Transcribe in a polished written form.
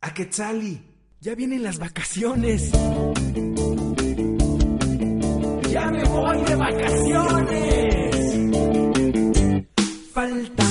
A Quetzali, ya vienen las vacaciones. ¡Ya me voy de vacaciones! Falta